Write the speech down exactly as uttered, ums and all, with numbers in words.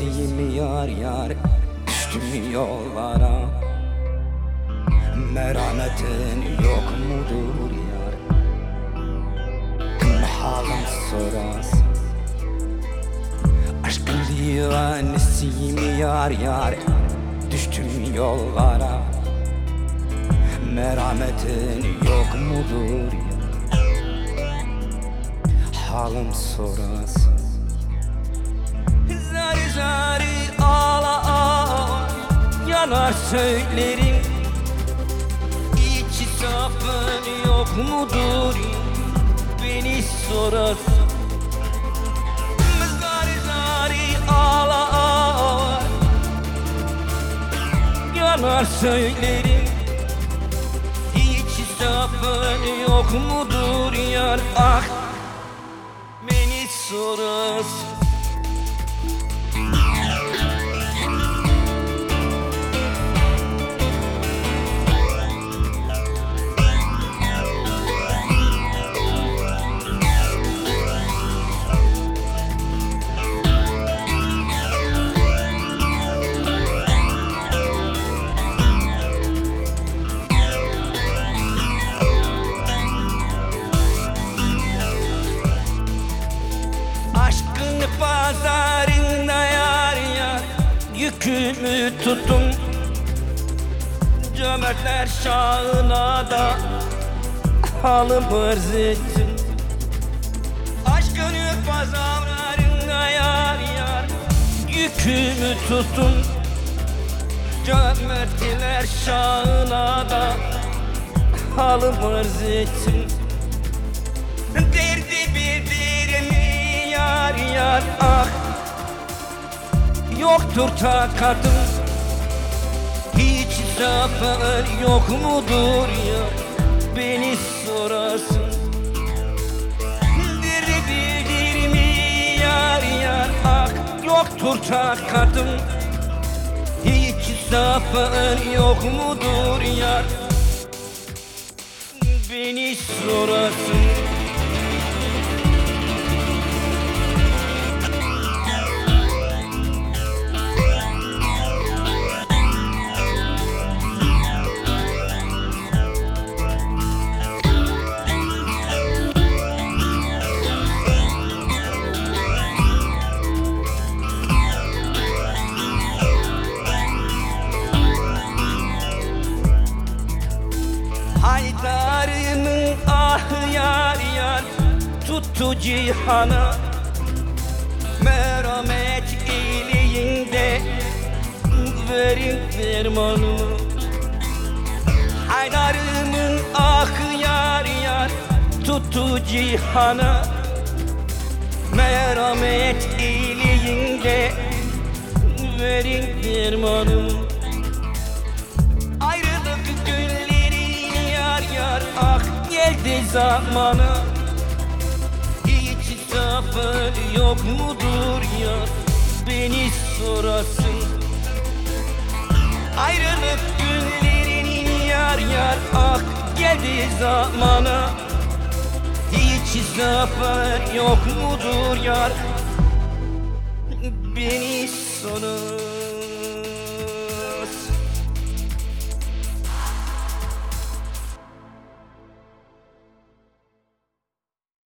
annesiyim yar yar, düştüm yollara. Merhametin yok mudur yar? Halim sorasın. Aşkın divanesiyim yar yar, düştüm yollara. Merhametin yok mudur yar? Halim sorasın. Zari zari ağla ağla, yanar söylerim. İçi safın yok mudur ya? Beni sorarsın. Zari zari ağla ağla, yanar söylerim. İçi safın yok mudur yar? Ah, beni sorarsın. Aşkın pazarında yar yar, yükümü tuttum. Cömertler şahına da halımı arz ettim. Aşkın pazarında yar yar, yükümü tuttum. Cömertler şahına da halımı arz ettim. Derdi bildirimi yar yar, ah, yoktur takatım. Hiç zafer yok mudur ya? Beni sorarsın. Derdi bildirimi yar yar, ah, yoktur takatım. Hiç zafer yok mudur yar? Beni sorarsın. Haydar'ımın ah yar yar, tuttu cihana. Merhamet iyiliğin de verin fermanımı. Haydar'ımın ah yar yar, tuttu cihana. Merhamet iyiliğin de verin fermanımı. Ayrılık günleri yar yar, ah, geldi zamanı. Hiç zafer yok mudur yar? Beni sorarsın. Ayrılık günlerinin yar yar, ah, geldi zamanı. Hiç zafer yok mudur yar? Beni sorarsın.